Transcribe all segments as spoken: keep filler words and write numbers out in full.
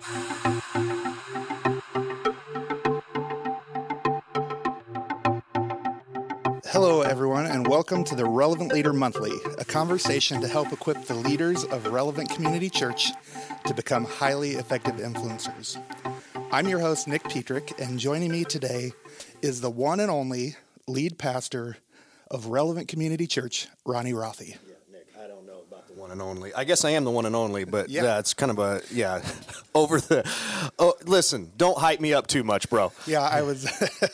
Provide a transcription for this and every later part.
Hello, everyone, and welcome to the Relevant Leader Monthly, a conversation to help equip the leaders of Relevant Community Church to become highly effective influencers. I'm your host, Nick Petrick, and joining me today is the one and only lead pastor of Relevant Community Church, Ronnie Rothy. Yeah, Nick, I don't know about the one and only. I guess I am the one and only, but yeah, yeah it's kind of a, yeah, over the, oh, listen, don't hype me up too much, bro. Yeah, I was...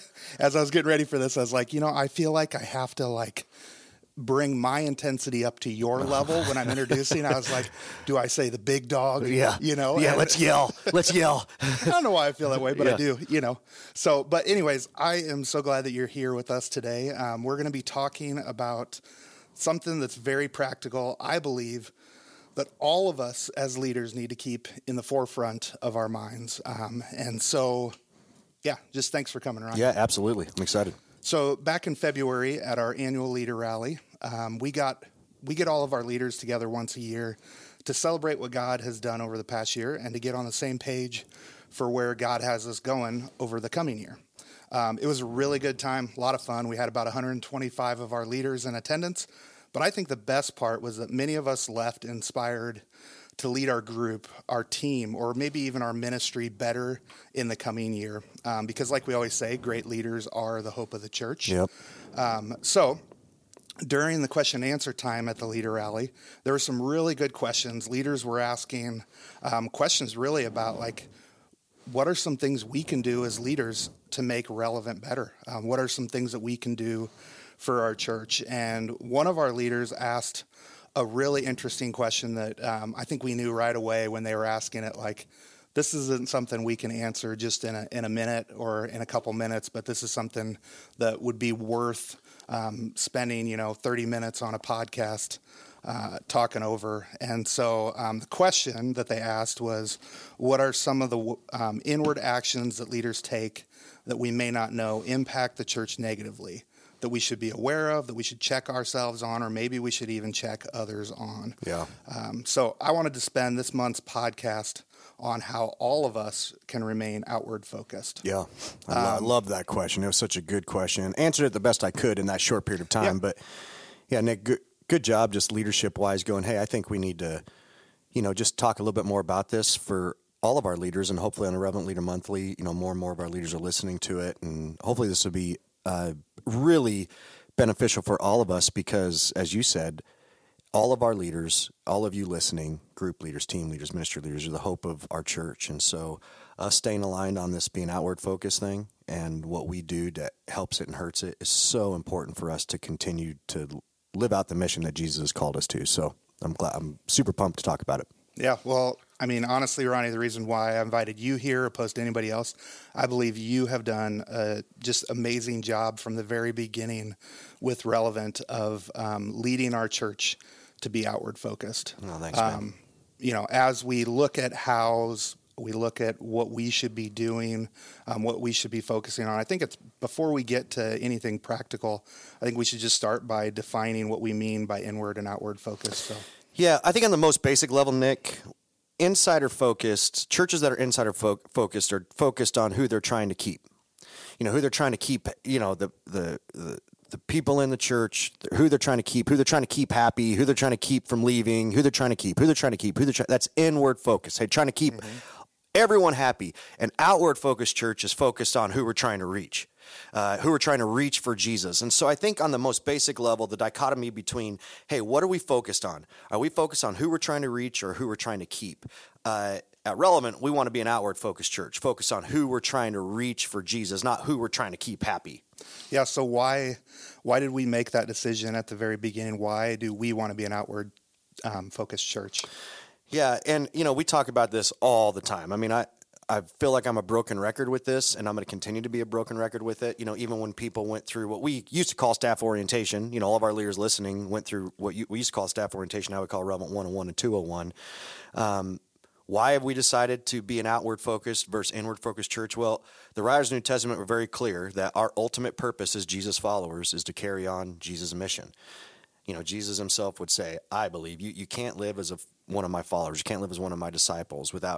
As I was getting ready for this, I was like, you know, I feel like I have to, like, bring my intensity up to your level when I'm introducing. I was like, do I say the big dog? Yeah. You know? Yeah, and, let's yell. Let's yell. I don't know why I feel that way, but yeah. I do, you know. So, but anyways, I am so glad that you're here with us today. Um, we're going to be talking about something that's very practical, I believe, that all of us as leaders need to keep in the forefront of our minds. Um, and so... Yeah, just thanks for coming, Ron. Yeah, absolutely. I'm excited. So back in February at our annual leader rally, um, we got we get all of our leaders together once a year to celebrate what God has done over the past year and to get on the same page for where God has us going over the coming year. Um, it was a really good time, a lot of fun. We had about one hundred twenty-five of our leaders in attendance, but I think the best part was that many of us left inspired to lead our group, our team, or maybe even our ministry better in the coming year. Um, because like we always say, great leaders are the hope of the church. Yep. Um, so during the question and answer time at the leader rally, there were some really good questions. Leaders were asking um, questions really about like, what are some things we can do as leaders to make Relevant better? Um, what are some things that we can do for our church? And one of our leaders asked a really interesting question that um, I think we knew right away when they were asking it, like, this isn't something we can answer just in a in a minute or in a couple minutes, but this is something that would be worth um, spending, you know, thirty minutes on a podcast uh, talking over. And so um, the question that they asked was, what are some of the um, inward actions that leaders take that we may not know impact the church negatively, that we should be aware of, that we should check ourselves on, or maybe we should even check others on. Yeah. Um, so I wanted to spend this month's podcast on how all of us can remain outward focused. Yeah. I, um, I love that question. It was such a good question. Answered it the best I could in that short period of time. Yeah. But yeah, Nick, good, good job just leadership wise going, hey, I think we need to, you know, just talk a little bit more about this for all of our leaders, and hopefully on a Relevant Leader Monthly, you know, more and more of our leaders are listening to it, and hopefully this will be uh, really beneficial for all of us because, as you said, all of our leaders, all of you listening, group leaders, team leaders, ministry leaders, are the hope of our church. And so us staying aligned on this being outward focused thing and what we do that helps it and hurts it is so important for us to continue to live out the mission that Jesus has called us to. So I'm glad, I'm super pumped to talk about it. Yeah, well, I mean, honestly, Ronnie, the reason why I invited you here opposed to anybody else, I believe you have done a just amazing job from the very beginning with Relevant of um, leading our church to be outward focused. Oh, thanks, um, man. You know, as we look at hows, we look at what we should be doing, um, what we should be focusing on. I think it's before we get to anything practical, I think we should just start by defining what we mean by inward and outward focus. So. Yeah, I think on the most basic level, Nick, insider focused, churches that are insider fo- focused are focused on who they're trying to keep. You know, who they're trying to keep, you know, the, the, the, the people in the church, who they're trying to keep, who they're trying to keep happy, who they're trying to keep from leaving, who they're trying to keep, who they're trying to keep, who they're trying, that's inward focus. They're trying to keep mm-hmm. everyone happy. An outward focused church is focused on who we're trying to reach. Uh, who are trying to reach for Jesus. And so I think on the most basic level, the dichotomy between, hey, what are we focused on? Are we focused on who we're trying to reach or who we're trying to keep? Uh, at Relevant, we want to be an outward-focused church, focused on who we're trying to reach for Jesus, not who we're trying to keep happy. Yeah, so why why did we make that decision at the very beginning? Why do we want to be an outward-focused um, church? Yeah, and, you know, we talk about this all the time. I mean, I... I feel like I'm a broken record with this, and I'm going to continue to be a broken record with it. You know, even when people went through what we used to call staff orientation, you know, all of our leaders listening went through what you, we used to call staff orientation, now we call Relevant one oh one and two oh one. Um, why have we decided to be an outward-focused versus inward-focused church? Well, the writers of the New Testament were very clear that our ultimate purpose as Jesus followers is to carry on Jesus' mission. You know, Jesus himself would say, I believe, you, you can't live as a, one of my followers, you can't live as one of my disciples without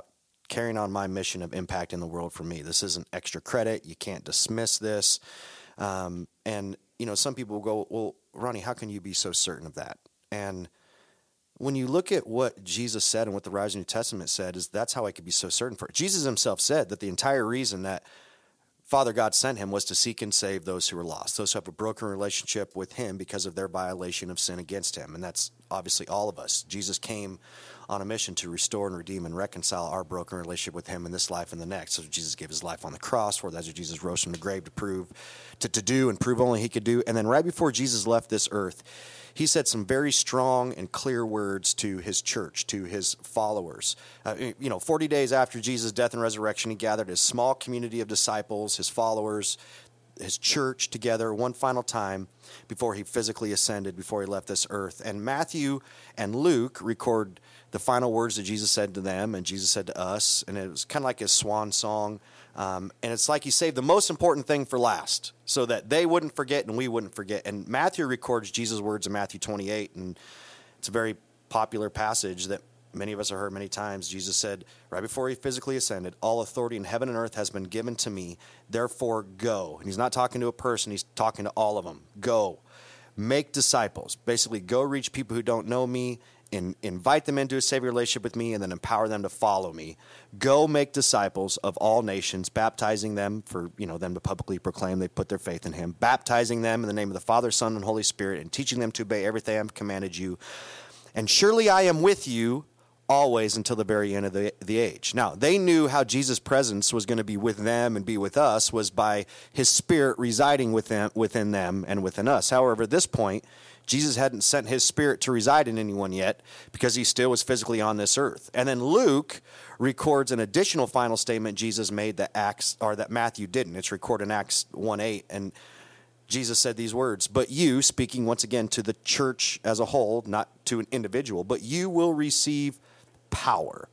carrying on my mission of impacting the world for me. This isn't extra credit. You can't dismiss this. Um, and, you know, some people will go, well, Ronnie, how can you be so certain of that? And when you look at what Jesus said and what the Rise of the New Testament said, is that's how I could be so certain for it. Jesus himself said that the entire reason that Father God sent him was to seek and save those who are lost, those who have a broken relationship with him because of their violation of sin against him. And that's obviously all of us. Jesus came on a mission to restore and redeem and reconcile our broken relationship with him in this life and the next. So Jesus gave his life on the cross for that's what Jesus rose from the grave to prove, to, to do and prove only he could do. And then right before Jesus left this earth, he said some very strong and clear words to his church, to his followers. Uh, you know, forty days after Jesus' death and resurrection, he gathered his small community of disciples, his followers, his church together one final time before he physically ascended, before he left this earth. And Matthew and Luke record the final words that Jesus said to them and Jesus said to us. And it was kind of like his swan song. Um, and it's like he saved the most important thing for last so that they wouldn't forget and we wouldn't forget. And Matthew records Jesus' words in Matthew twenty-eight. And it's a very popular passage that many of us have heard many times. Jesus said, right before he physically ascended, all authority in heaven and earth has been given to me. Therefore, go. And he's not talking to a person. He's talking to all of them. Go. Make disciples. Basically, go reach people who don't know me, and invite them into a Savior relationship with me, and then empower them to follow me. Go make disciples of all nations, baptizing them for, you know, them to publicly proclaim they put their faith in him, baptizing them in the name of the Father, Son, and Holy Spirit, and teaching them to obey everything I've commanded you. And surely I am with you always until the very end of the, the age. Now, they knew how Jesus' presence was going to be with them and be with us was by his Spirit residing with them, within them and within us. However, at this point, Jesus hadn't sent his Spirit to reside in anyone yet because he still was physically on this earth. And then Luke records an additional final statement Jesus made that Acts or that Matthew didn't. It's recorded in Acts one eight, and Jesus said these words, but you, speaking once again to the church as a whole, not to an individual, but you will receive power.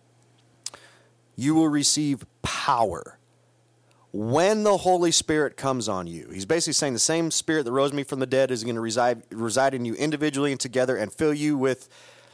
You will receive power when the Holy Spirit comes on you. He's basically saying the same Spirit that rose me from the dead is going to reside, reside in you individually and together and fill you with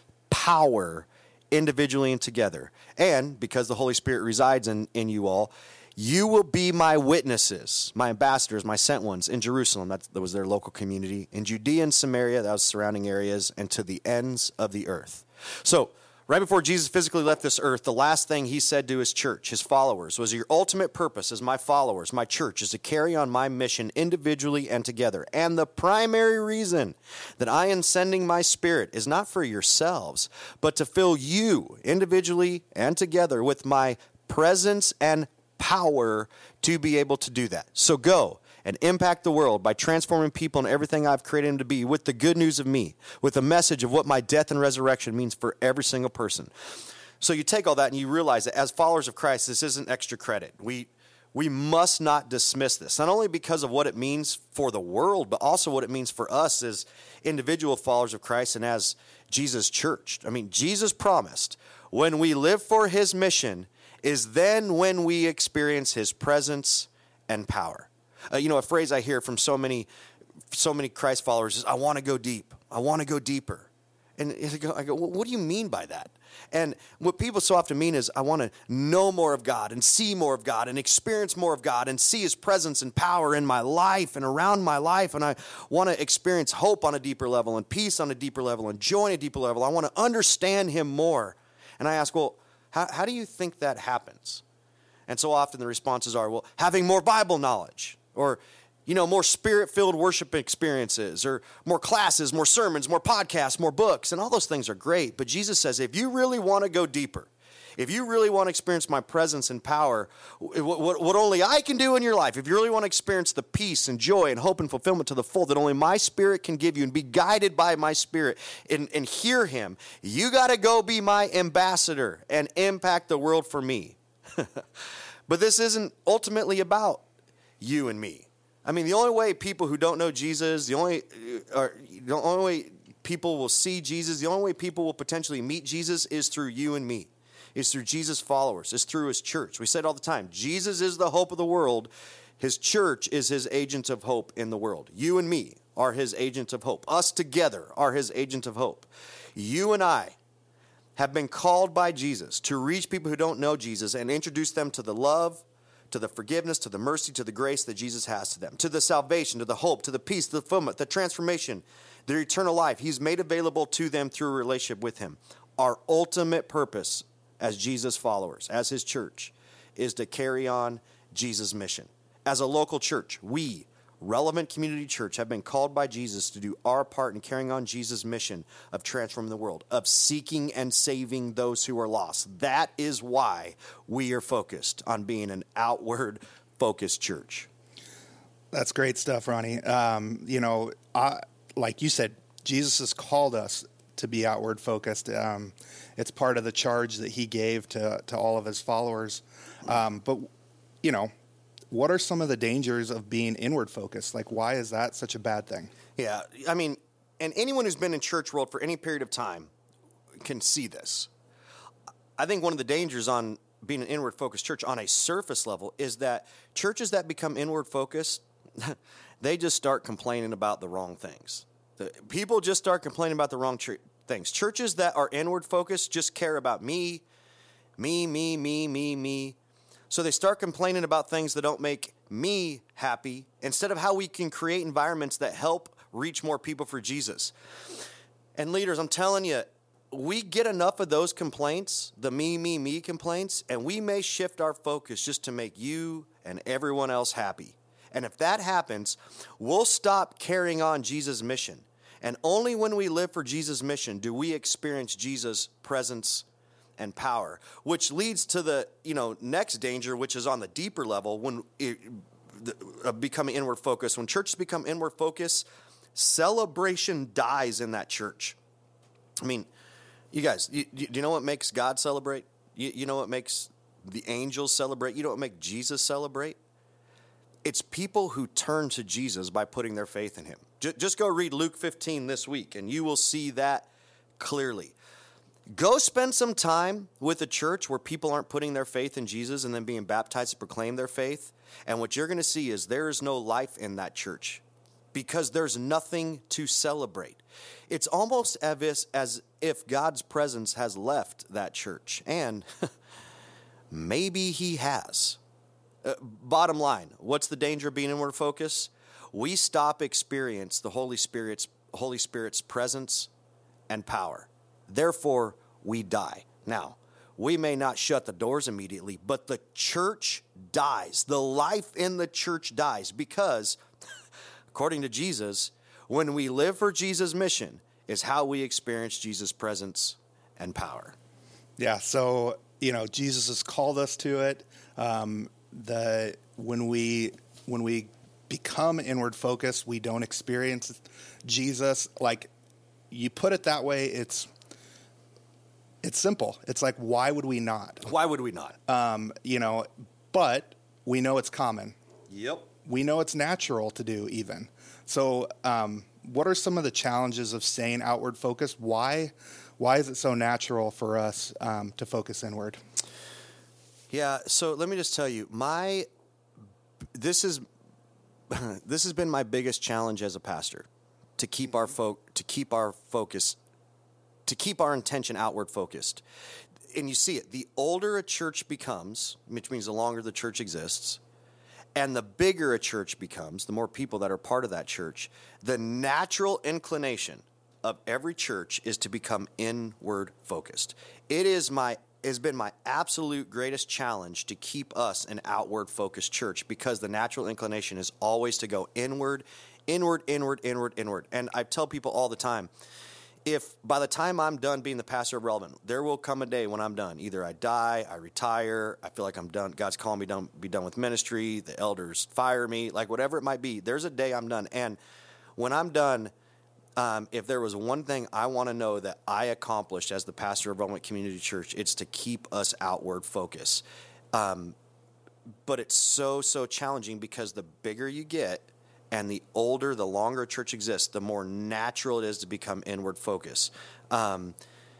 power individually and together. And because the Holy Spirit resides in, in you all, you will be my witnesses, my ambassadors, my sent ones in Jerusalem. That's, that was their local community. In Judea and Samaria, that was surrounding areas, and to the ends of the earth. So, right before Jesus physically left this earth, the last thing he said to his church, his followers, was your ultimate purpose as my followers, my church, is to carry on my mission individually and together. And the primary reason that I am sending my Spirit is not for yourselves, but to fill you individually and together with my presence and power to be able to do that. So go and impact the world by transforming people and everything I've created them to be with the good news of me, with the message of what my death and resurrection means for every single person. So you take all that and you realize that as followers of Christ, this isn't extra credit. We we must not dismiss this, not only because of what it means for the world, but also what it means for us as individual followers of Christ and as Jesus' church. I mean, Jesus promised when we live for his mission is then when we experience his presence and power. Uh, you know, a phrase I hear from so many, so many Christ followers is, I want to go deep. I want to go deeper. And I go, I go, well, what do you mean by that? And what people so often mean is, I want to know more of God and see more of God and experience more of God and see his presence and power in my life and around my life. And I want to experience hope on a deeper level and peace on a deeper level and joy on a deeper level. I want to understand him more. And I ask, well, how, how do you think that happens? And so often the responses are, well, having more Bible knowledge, or, you know, more spirit-filled worship experiences, or more classes, more sermons, more podcasts, more books, and all those things are great. But Jesus says, if you really want to go deeper, if you really want to experience my presence and power, what, what, what only I can do in your life, if you really want to experience the peace and joy and hope and fulfillment to the full that only my Spirit can give you and be guided by my Spirit and, and hear him, you got to go be my ambassador and impact the world for me. But this isn't ultimately about you and me. I mean, the only way people who don't know Jesus, the only, or the only way people will see Jesus, the only way people will potentially meet Jesus is through you and me. Is through Jesus' followers. Is through his church. We say it all the time. Jesus is the hope of the world. His church is his agent of hope in the world. You and me are his agent of hope. Us together are his agent of hope. You and I have been called by Jesus to reach people who don't know Jesus and introduce them to the love, to the forgiveness, to the mercy, to the grace that Jesus has to them, to the salvation, to the hope, to the peace, to the fulfillment, the transformation, their eternal life. He's made available to them through a relationship with him. Our ultimate purpose as Jesus followers, as his church, is to carry on Jesus' mission. As a local church, we, Relevant Community Church, have been called by Jesus to do our part in carrying on Jesus' mission of transforming the world, of seeking and saving those who are lost. That is why we are focused on being an outward-focused church. That's great stuff, Ronnie. Um, you know, I, like you said, Jesus has called us to be outward focused. Um, it's part of the charge that he gave to, to all of his followers. Um, but, you know, what are some of the dangers of being inward focused? Like, why is that such a bad thing? Yeah, I mean, and anyone who's been in church world for any period of time can see this. I think one of the dangers on being an inward focused church on a surface level is that churches that become inward focused, they just start complaining about the wrong things. The, people just start complaining about the wrong tr- things. Churches that are inward focused just care about me, me, me, me, me, me. So they start complaining about things that don't make me happy instead of how we can create environments that help reach more people for Jesus. And leaders, I'm telling you, we get enough of those complaints, the me, me, me complaints, and we may shift our focus just to make you and everyone else happy. And if that happens, we'll stop carrying on Jesus' mission. And only when we live for Jesus' mission do we experience Jesus' presence and power, which leads to the, you know, next danger, which is on the deeper level when it, uh, becoming inward focused. When churches become inward focused, celebration dies in that church. I mean, you guys, you, you, do you know what makes God celebrate? You, you know what makes the angels celebrate? You know what makes Jesus celebrate? It's people who turn to Jesus by putting their faith in him. J- just go read Luke fifteen this week, and you will see that clearly. Go spend some time with a church where people aren't putting their faith in Jesus and then being baptized to proclaim their faith. And what you're going to see is there is no life in that church because there's nothing to celebrate. It's almost as, as if God's presence has left that church. And maybe he has. Uh, bottom line, what's the danger of being inward focus? We stop experience the Holy Spirit's Holy Spirit's presence and power. Therefore, we die. Now, we may not shut the doors immediately, but the church dies. The life in the church dies because, according to Jesus, when we live for Jesus' mission is how we experience Jesus' presence and power. Yeah, so, you know, Jesus has called us to it. Um, the when we when we become inward focused, we don't experience Jesus. Like, you put it that way, it's It's simple. It's like, why would we not? Why would we not? Um, you know, but we know it's common. Yep. We know it's natural to do even. So um, what are some of the challenges of staying outward focused? Why, why is it so natural for us um, to focus inward? Yeah. So let me just tell you, my, this is, this has been my biggest challenge as a pastor, to keep our fo- to keep our focus to keep our intention outward focused. And you see it, the older a church becomes, which means the longer the church exists, and the bigger a church becomes, the more people that are part of that church, the natural inclination of every church is to become inward focused. It is my has been my absolute greatest challenge to keep us an outward focused church, because the natural inclination is always to go inward, inward, inward, inward, inward. And I tell people all the time, if by the time I'm done being the pastor of Relevant, there will come a day when I'm done. Either I die, I retire, I feel like I'm done, God's calling me to be done with ministry, the elders fire me, like whatever it might be, there's a day I'm done. And when I'm done, um, if there was one thing I want to know that I accomplished as the pastor of Relevant Community Church, it's to keep us outward focus. Um, but it's so, so challenging, because the bigger you get, and the older, the longer a church exists, the more natural it is to become inward focus. Um,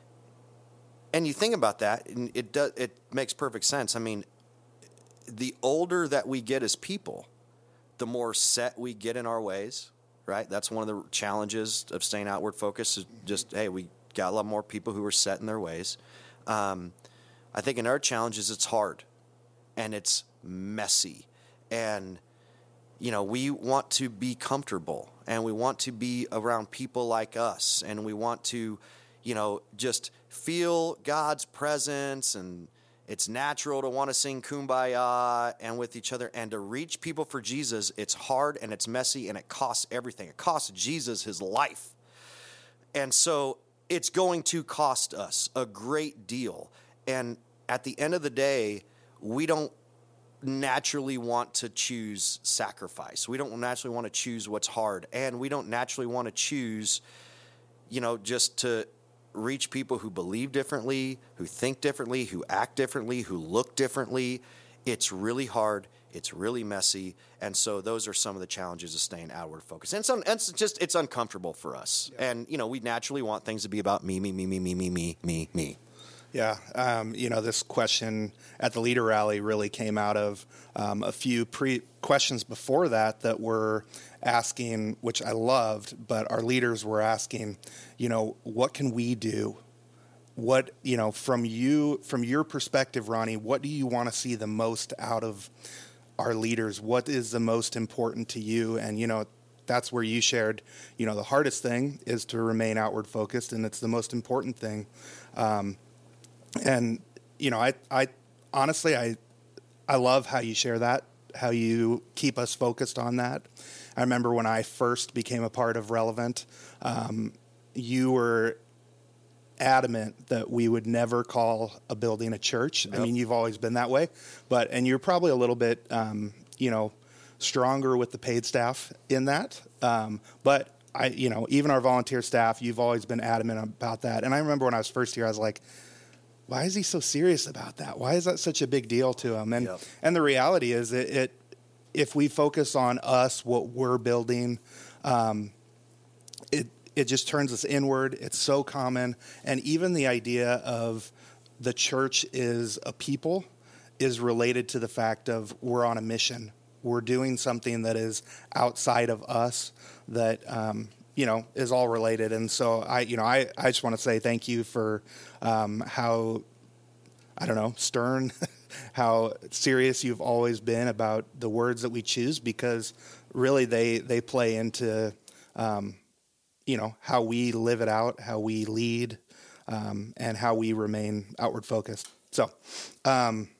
and you think about that, and it does, it makes perfect sense. I mean, the older that we get as people, the more set we get in our ways, right? That's one of the challenges of staying outward focused, is just, hey, we got a lot more people who are set in their ways. Um, I think in our challenges, it's hard and it's messy. And, you know, we want to be comfortable and we want to be around people like us. And we want to, you know, just feel God's presence, and it's natural to want to sing Kumbaya and with each other, and to reach people for Jesus. It's hard and it's messy and it costs everything. It costs Jesus his life. And so it's going to cost us a great deal. And at the end of the day, we don't naturally want to choose sacrifice. We don't naturally want to choose what's hard. And we don't naturally want to choose, you know, just to reach people who believe differently, who think differently, who act differently, who look differently. It's really hard. It's really messy. And so those are some of the challenges of staying outward focused. And some, it's just, it's uncomfortable for us. Yeah. And, you know, we naturally want things to be about me, me, me, me, me, me, me, me, me. Yeah. Um, you know, this question at the leader rally really came out of um, a few pre questions before that that were asking, which I loved, but our leaders were asking, you know, what can we do? What, you know, from you, from your perspective, Ronnie, what do you want to see the most out of our leaders? What is the most important to you? And, you know, that's where you shared, you know, the hardest thing is to remain outward focused, and it's the most important thing. Um, and, you know, I, I honestly, I, I love how you share that, how you keep us focused on that. I remember when I first became a part of Relevant, um, you were adamant that we would never call a building a church. Yep. I mean, you've always been that way, but, and you're probably a little bit, um, you know, stronger with the paid staff in that. Um, but I, you know, even our volunteer staff, you've always been adamant about that. And I remember when I was first here, I was like, why is he so serious about that? Why is that such a big deal to him? And, yep. and the reality is that it, if we focus on us, what we're building, um, it, it just turns us inward. It's so common. And even the idea of the church is a people is related to the fact of we're on a mission. We're doing something that is outside of us that, um, you know, is all related. And so I, you know, I, I just want to say thank you for um, how, I don't know, stern, how serious you've always been about the words that we choose, because really they, they play into, um, you know, how we live it out, how we lead, um, and how we remain outward focused. So, um,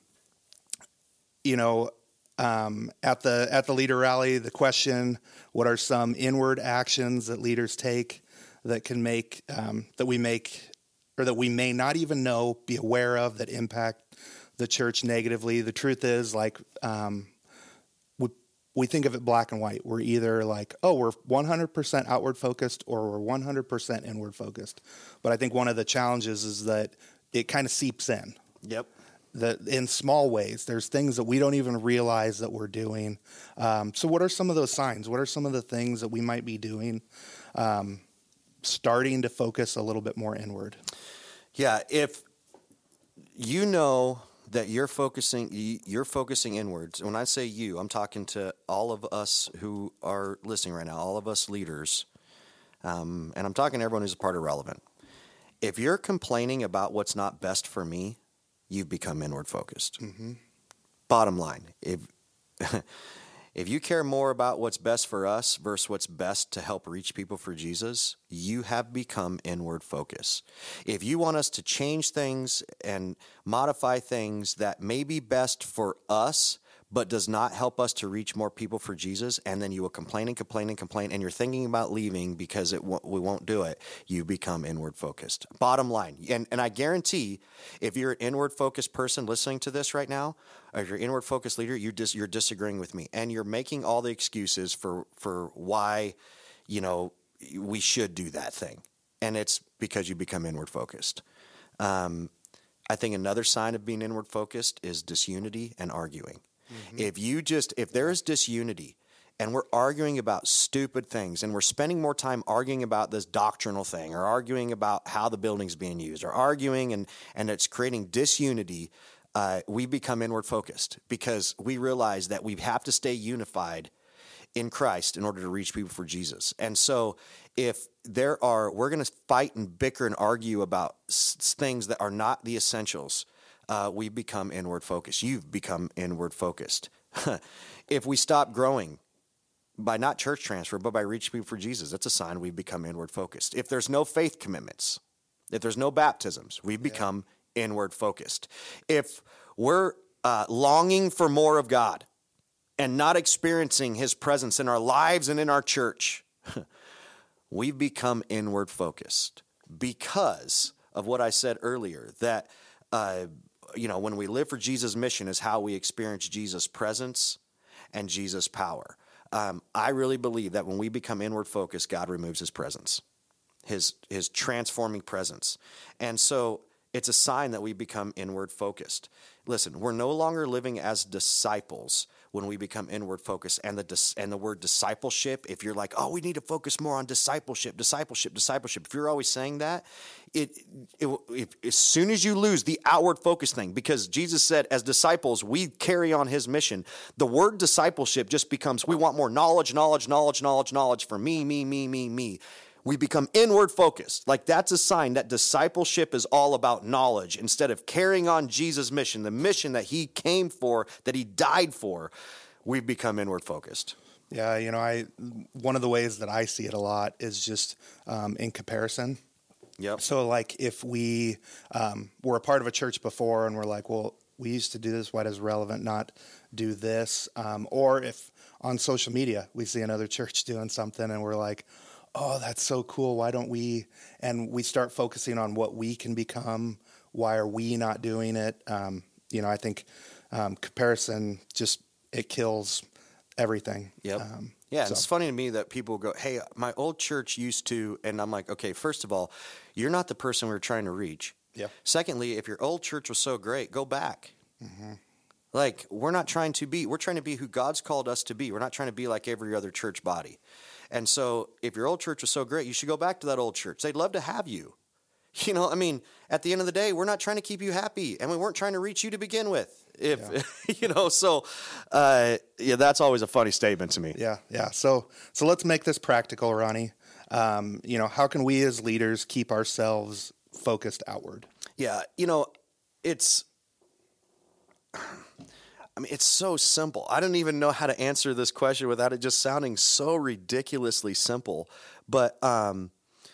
you know, um, at the at the leader rally, the question: what are some inward actions that leaders take that can make um, that we make or that we may not even know, be aware of, that impact the church negatively? The truth is, like, um, we we think of it black and white. We're either like, oh, we're one hundred percent outward focused, or we're one hundred percent inward focused. But I think one of the challenges is that it kind of seeps in. Yep. That in small ways, there's things that we don't even realize that we're doing. Um, so what are some of those signs? What are some of the things that we might be doing, um, starting to focus a little bit more inward? Yeah, if you know that you're focusing, you're focusing inwards. When I say you, I'm talking to all of us who are listening right now, all of us leaders, um, and I'm talking to everyone who's a part of Relevant. If you're complaining about what's not best for me, you've become inward focused. Mm-hmm. Bottom line, if if you care more about what's best for us versus what's best to help reach people for Jesus, you have become inward focused. If you want us to change things and modify things that may be best for us, but does not help us to reach more people for Jesus, and then you will complain and complain and complain, and you're thinking about leaving because it w- we won't do it, you become inward focused. Bottom line, and, and I guarantee if you're an inward focused person listening to this right now, or if you're an inward focused leader, you dis- you're disagreeing with me, and you're making all the excuses for, for why, you know, we should do that thing. And it's because you become inward focused. Um, I think another sign of being inward focused is disunity and arguing. Mm-hmm. If you just, if there is disunity and we're arguing about stupid things and we're spending more time arguing about this doctrinal thing or arguing about how the building's being used or arguing and, and it's creating disunity, uh, we become inward focused because we realize that we have to stay unified in Christ in order to reach people for Jesus. And so if there are, we're going to fight and bicker and argue about s- things that are not the essentials, uh, we become inward focused. You've become inward focused. If we stop growing by not church transfer, but by reaching people for Jesus, that's a sign we've become inward focused. If there's no faith commitments, if there's no baptisms, we've become yeah. inward focused. If we're uh, longing for more of God and not experiencing his presence in our lives and in our church, we've become inward focused because of what I said earlier, that, uh, you know, when we live for Jesus' mission is how we experience Jesus' presence and Jesus' power. Um, I really believe that when we become inward focused, God removes his presence, his his transforming presence. And so it's a sign that we become inward focused. Listen, we're no longer living as disciples when we become inward focused. And the dis- and the word discipleship, if you're like, oh, we need to focus more on discipleship, discipleship, discipleship. If you're always saying that, it, it if, as soon as you lose the outward focus thing, because Jesus said as disciples, we carry on his mission. The word discipleship just becomes, we want more knowledge, knowledge, knowledge, knowledge, knowledge for me, me, me, me, me. We become inward focused. Like that's a sign that discipleship is all about knowledge instead of carrying on Jesus' mission, the mission that he came for, that he died for. We've become inward focused. Yeah, you know, I one of the ways that I see it a lot is just um, in comparison. Yep. So like if we um, were a part of a church before and we're like, well, we used to do this, why does Relevant not do this? Um, or if on social media we see another church doing something and we're like, oh, that's so cool. Why don't we? And we start focusing on what we can become. Why are we not doing it? Um, you know, I think um, comparison just, it kills everything. Yep. Um, yeah. so. It's funny to me that people go, hey, my old church used to, and I'm like, okay, first of all, you're not the person we're trying to reach. Yeah. Secondly, if your old church was so great, go back. Mm-hmm. Like, we're not trying to be, we're trying to be who God's called us to be. We're not trying to be like every other church body. And so if your old church was so great, you should go back to that old church. They'd love to have you. You know, I mean, at the end of the day, we're not trying to keep you happy, and we weren't trying to reach you to begin with. If yeah. you know, so uh, yeah, that's always a funny statement to me. Yeah, yeah. So so let's make this practical, Ronnie. Um, you know, how can we as leaders keep ourselves focused outward? Yeah, you know, it's I mean, it's so simple. I don't even know how to answer this question without it just sounding so ridiculously simple. But um,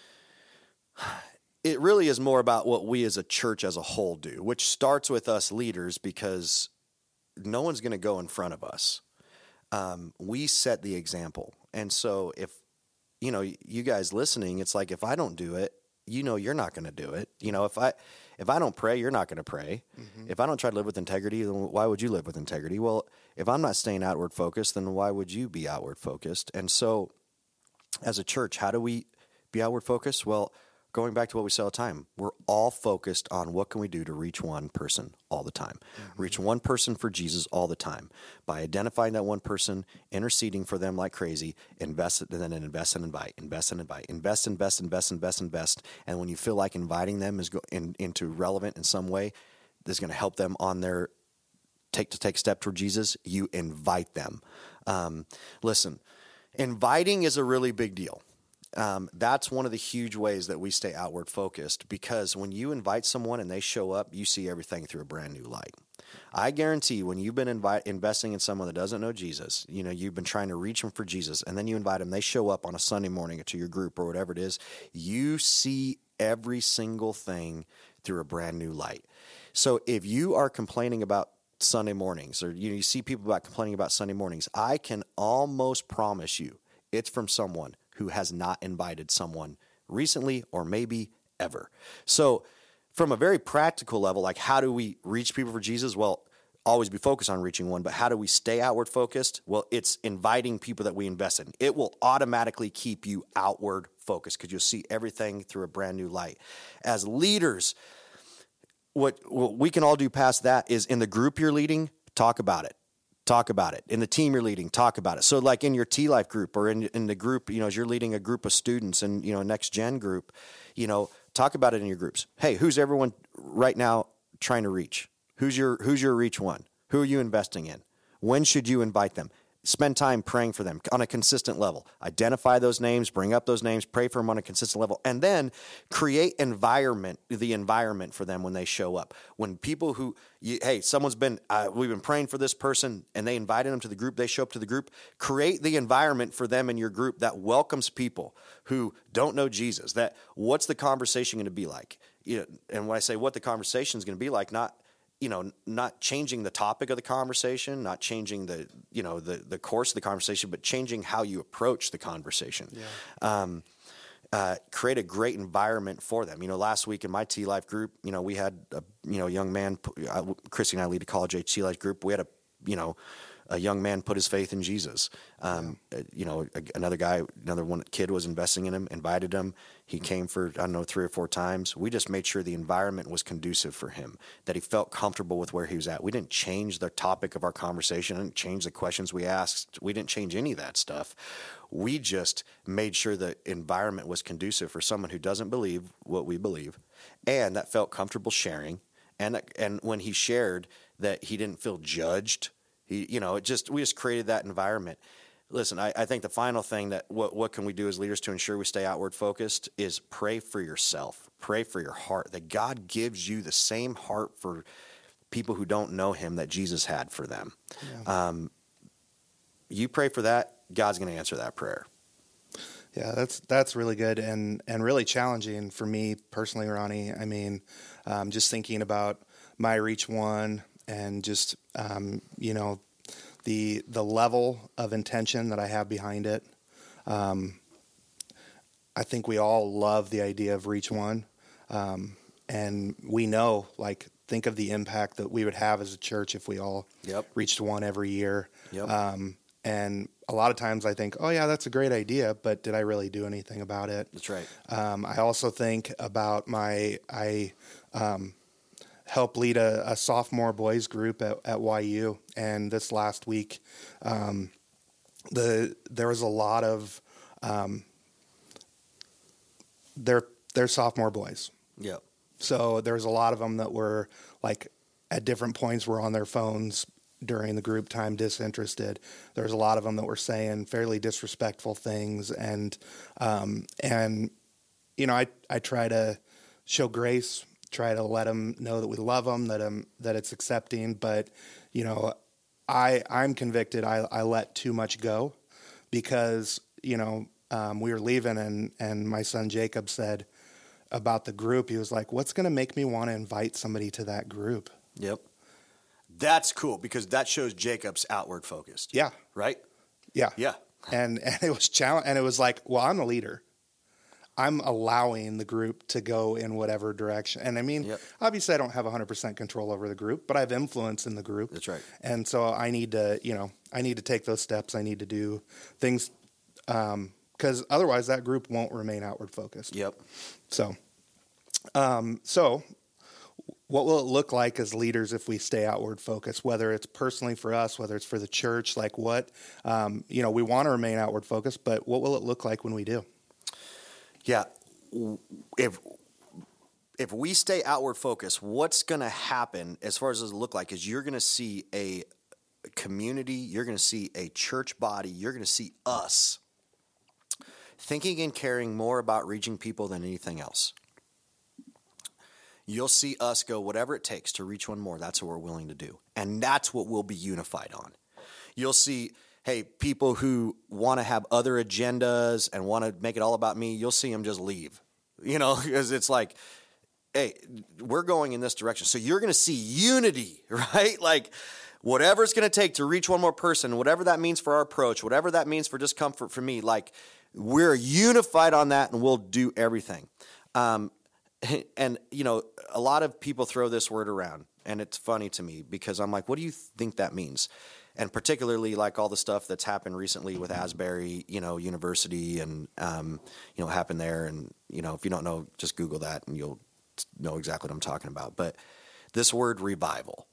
it really is more about what we as a church as a whole do, which starts with us leaders because no one's going to go in front of us. Um, we set the example. And so if, you know, you guys listening, it's like if I don't do it, you know you're not going to do it. You know, if I if I don't pray, you're not going to pray. Mm-hmm. If I don't try to live with integrity, then why would you live with integrity? Well, if I'm not staying outward focused, then why would you be outward focused? And so as a church, how do we be outward focused? Well, going back to what we say all the time, we're all focused on what can we do to reach one person all the time. Mm-hmm. Reach one person for Jesus all the time. By identifying that one person, interceding for them like crazy, invest and then invest and invite, invest and invite, invest, invest, invest, invest, invest. And when you feel like inviting them is go in, into relevant in some way, that's going to help them on their take to take a step toward Jesus, you invite them. Um, listen, inviting is a really big deal. Um, that's one of the huge ways that we stay outward focused, because when you invite someone and they show up, you see everything through a brand new light. I guarantee when you've been invite, investing in someone that doesn't know Jesus, you know, you've been trying to reach them for Jesus, and then you invite them, they show up on a Sunday morning to your group or whatever it is, you see every single thing through a brand new light. So if you are complaining about Sunday mornings, or you know, you see people about complaining about Sunday mornings, I can almost promise you it's from someone who has not invited someone recently or maybe ever. So from a very practical level, like how do we reach people for Jesus? Well, always be focused on reaching one, but how do we stay outward focused? Well, it's inviting people that we invest in. It will automatically keep you outward focused because you'll see everything through a brand new light. As leaders, what, what we can all do past that is in the group you're leading, talk about it. Talk about it. In the team you're leading, talk about it. So like in your T-Life group or in in the group, you know, as you're leading a group of students and, you know, next gen group, you know, talk about it in your groups. Hey, who's everyone right now trying to reach? Who's your who's your reach one? Who are you investing in? When should you invite them? spend time praying for them on a consistent level. Identify those names, bring up those names, pray for them on a consistent level, and then create environment, the environment for them when they show up. When people who, you, hey, someone's been, uh, we've been praying for this person, and they invited them to the group, they show up to the group, create the environment for them in your group that welcomes people who don't know Jesus. That what's the conversation going to be like? You know, and when I say what the conversation is going to be like, not you know, not changing the topic of the conversation, not changing the, you know, the, the course of the conversation, but changing how you approach the conversation. Yeah. Um, uh, create a great environment for them. You know, last week in my T-Life group, you know, we had a, you know, young man, uh, Christy and I lead a college age T-Life group. We had a, you know, a young man put his faith in Jesus. Um, yeah. You know, another guy, another one kid was investing in him, invited him. He came for, I don't know, three or four times. We just made sure the environment was conducive for him, that he felt comfortable with where he was at. We didn't change the topic of our conversation, didn't change the questions we asked. We didn't change any of that stuff. We just made sure the environment was conducive for someone who doesn't believe what we believe, and that felt comfortable sharing. And and when he shared, that he didn't feel judged. He, you know, it just we just created that environment. Listen, I, I think the final thing that what what can we do as leaders to ensure we stay outward focused is pray for yourself, pray for your heart, that God gives you the same heart for people who don't know Him that Jesus had for them. Yeah. Um, you pray for that, God's going to answer that prayer. Yeah, that's that's really good and and really challenging for me personally, Ronnie. I mean, um, just thinking about my Reach One. And just, um, you know, the the level of intention that I have behind it. Um, I think we all love the idea of Reach One. Um, and we know, like, think of the impact that we would have as a church if we all yep. reached one every year. Yep. Um, and a lot of times I think, oh, yeah, that's a great idea, but did I really do anything about it? That's right. Um, I also think about my, I... Um, help lead a, a sophomore boys group at, at Y U, and this last week, um, the there was a lot of um, they're they're sophomore boys. Yep. So there's a lot of them that were like at different points were on their phones during the group time, disinterested. There's a lot of them that were saying fairly disrespectful things, and um, and you know I I try to show grace. Try to let them know that we love them, that um, that it's accepting. But, you know, I I'm convicted. I, I let too much go because, you know, um, we were leaving and, and my son Jacob said about the group, he was like, what's going to make me want to invite somebody to that group? Yep. That's cool because that shows Jacob's outward focused. Yeah. Right? Yeah. Yeah. and and it was challenge, and it was like, well, I'm the leader. I'm allowing the group to go in whatever direction. And I mean, yep. obviously I don't have one hundred percent control over the group, but I have influence in the group. That's right. And so I need to, you know, I need to take those steps. I need to do things um, because otherwise that group won't remain outward focused. Yep. So, um, so what will it look like as leaders if we stay outward focused, whether it's personally for us, whether it's for the church, like what, um, you know, we want to remain outward focused, but what will it look like when we do? Yeah, if if we stay outward focused, what's going to happen as far as it look like is you're going to see a community, you're going to see a church body, you're going to see us thinking and caring more about reaching people than anything else. You'll see us go whatever it takes to reach one more. That's what we're willing to do, and that's what we'll be unified on. You'll see. Hey, people who want to have other agendas and want to make it all about me, you'll see them just leave, you know, because it's like, hey, we're going in this direction. So you're going to see unity, right? Like whatever it's going to take to reach one more person, whatever that means for our approach, whatever that means for discomfort for me, like we're unified on that and we'll do everything. Um, and, you know, a lot of people throw this word around and it's funny to me because I'm like, what do you think that means? And particularly like all the stuff that's happened recently with Asbury, you know, University and, um, you know, happened there. And, you know, if you don't know, just Google that and you'll know exactly what I'm talking about. But this word revival.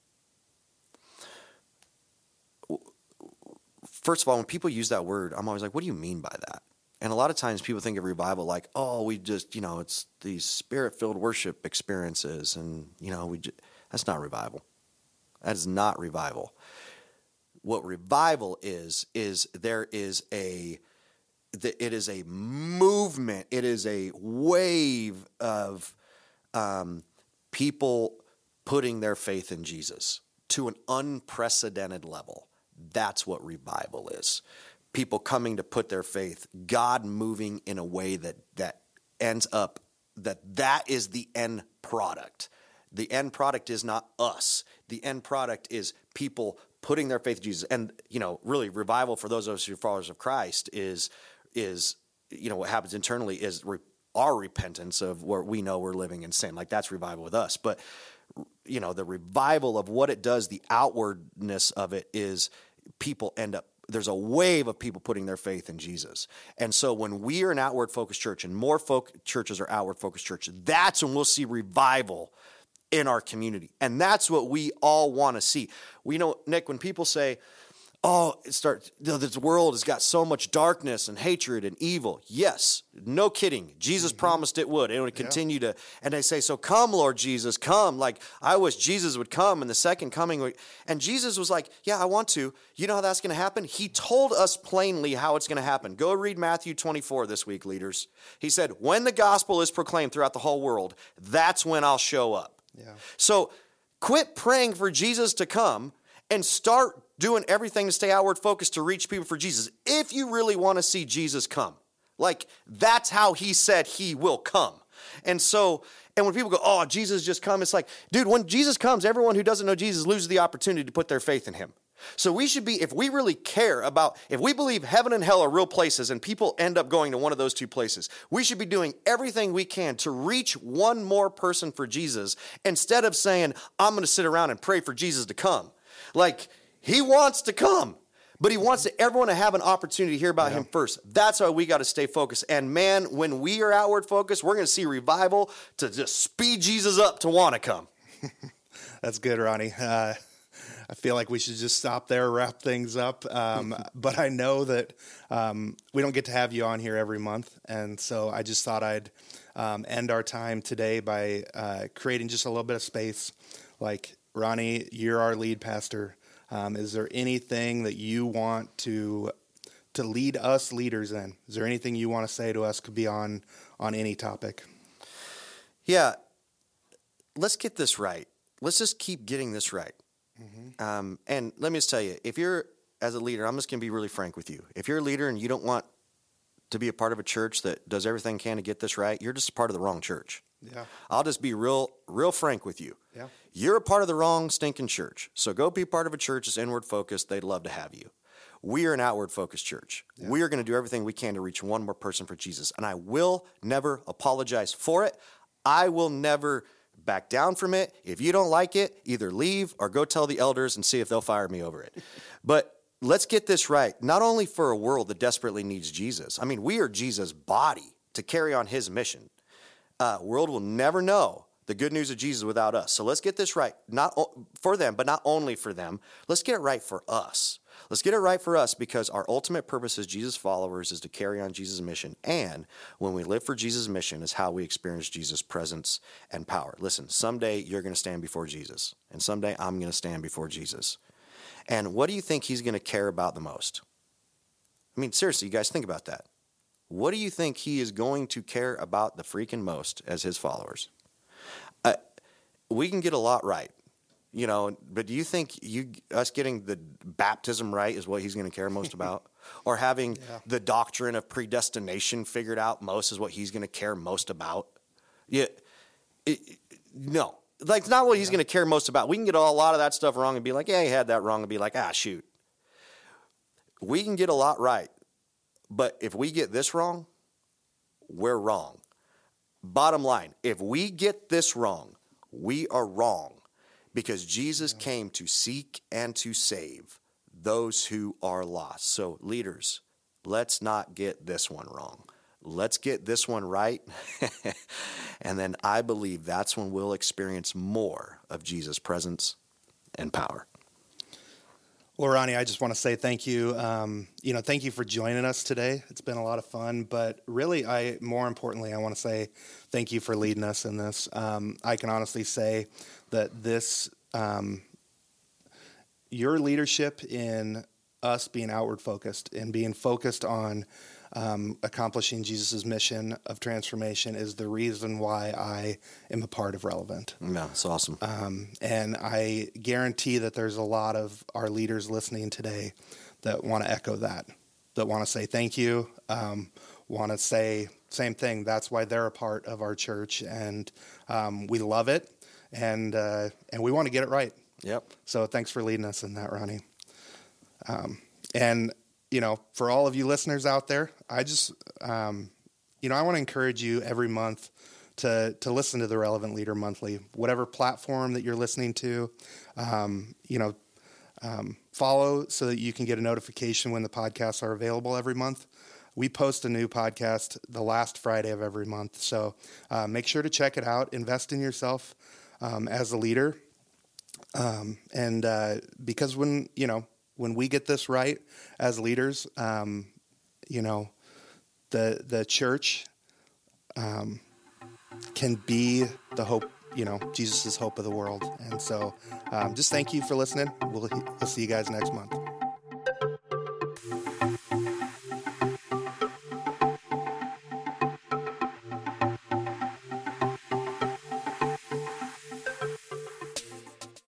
First of all, when people use that word, I'm always like, what do you mean by that? And a lot of times people think of revival like, oh, we just, you know, it's these spirit-filled worship experiences. And, you know, we just, that's not revival. That is not revival. what revival is, is there is a, it is a movement. It is a wave of um, people putting their faith in Jesus to an unprecedented level. That's what revival is. People coming to put their faith, God moving in a way that that ends up, that that is the end product. The end product is not us. The end product is people putting their faith in Jesus. And, you know, really revival for those of us who are followers of Christ is, is you know, what happens internally is re- our repentance of where we know we're living in sin. Like that's revival with us. But, you know, the revival of what it does, the outwardness of it is people end up, there's a wave of people putting their faith in Jesus. And so when we are an outward focused church and more folk churches are outward focused church, that's when we'll see revival in our community. And that's what we all want to see. We know, Nick, when people say, oh, it starts, this world has got so much darkness and hatred and evil. Yes, no kidding. Jesus mm-hmm. promised it would. It would continue yeah. to, and they say, so come, Lord Jesus, come. Like, I wish Jesus would come and the second coming would, and Jesus was like, yeah, I want to. You know how that's going to happen? He told us plainly how it's going to happen. Go read Matthew twenty-four this week, leaders. He said, when the gospel is proclaimed throughout the whole world, that's when I'll show up. Yeah. So quit praying for Jesus to come and start doing everything to stay outward focused to reach people for Jesus. If you really want to see Jesus come, like that's how he said he will come. And so, and when people go, oh, Jesus just come, it's like, dude, when Jesus comes, everyone who doesn't know Jesus loses the opportunity to put their faith in him. So we should be, if we really care about, if we believe heaven and hell are real places and people end up going to one of those two places, we should be doing everything we can to reach one more person for Jesus instead of saying, I'm going to sit around and pray for Jesus to come. Like, he wants to come, but he wants to, everyone to have an opportunity to hear about yeah. him first. That's why we got to stay focused. And man, when we are outward focused, we're going to see revival to just speed Jesus up to want to come. That's good, Ronnie. Uh, I feel like we should just stop there, wrap things up. Um, but I know that um, we don't get to have you on here every month. And so I just thought I'd um, end our time today by uh, creating just a little bit of space. Like, Ronnie, you're our lead pastor. Um, is there anything that you want to to lead us leaders in? Is there anything you want to say to us? Could be on on any topic. Yeah, let's get this right. Let's just keep getting this right. Mm-hmm. Um, and let me just tell you, if you're as a leader, I'm just going to be really frank with you. If you're a leader and you don't want to be a part of a church that does everything can to get this right, you're just a part of the wrong church. Yeah, I'll just be real, real frank with you. Yeah. You're a part of the wrong stinking church. So go be part of a church that's inward focused. They'd love to have you. We are an outward focused church. Yeah. We are going to do everything we can to reach one more person for Jesus. And I will never apologize for it. I will never back down from it. If you don't like it, either leave or go tell the elders and see if they'll fire me over it. But let's get this right. Not only for a world that desperately needs Jesus. I mean, we are Jesus' body to carry on his mission. Uh, world will never know the good news of Jesus without us. So let's get this right, not for them, but not only for them. Let's get it right for us. Let's get it right for us because our ultimate purpose as Jesus followers is to carry on Jesus' mission. And when we live for Jesus' mission is how we experience Jesus' presence and power. Listen, someday you're going to stand before Jesus, and someday I'm going to stand before Jesus. And what do you think he's going to care about the most? I mean, seriously, you guys think about that. What do you think he is going to care about the freaking most as his followers? Uh, we can get a lot right, you know, but do you think you us getting the baptism right is what he's going to care most about? Or having yeah. the doctrine of predestination figured out most is what he's going to care most about? Yeah, it, no, like it's not what he's yeah. going to care most about. We can get a lot of that stuff wrong and be like, yeah, he had that wrong, and be like, ah, shoot. We can get a lot right, but if we get this wrong, we're wrong. Bottom line, if we get this wrong, we are wrong because Jesus yeah. came to seek and to save those who are lost. So leaders, let's not get this one wrong. Let's get this one right. And then I believe that's when we'll experience more of Jesus' presence and power. Well, Ronnie, I just want to say thank you. Um, you know, thank you for joining us today. It's been a lot of fun, but really, I more importantly, I want to say thank you for leading us in this. Um, I can honestly say that this, um, your leadership in us being outward focused and being focused on um, accomplishing Jesus' mission of transformation is the reason why I am a part of Relevant. Yeah, it's awesome. Um, and I guarantee that there's a lot of our leaders listening today that want to echo that, that want to say thank you, um, want to say same thing. That's why they're a part of our church, and um, we love it, and uh, and we want to get it right. Yep. So thanks for leading us in that, Ronnie. Um, and, you know, for all of you listeners out there, I just, um, you know, I want to encourage you every month to to listen to the Relevant Leader Monthly, whatever platform that you're listening to, um, you know, um, follow so that you can get a notification when the podcasts are available every month. We post a new podcast the last Friday of every month. So uh, make sure to check it out. Invest in yourself um, as a leader. Um, and uh, because when, you know, when we get this right as leaders, um, you know, the the church um, can be the hope, you know, Jesus' hope of the world. And so um, just thank you for listening. We'll, we'll see you guys next month.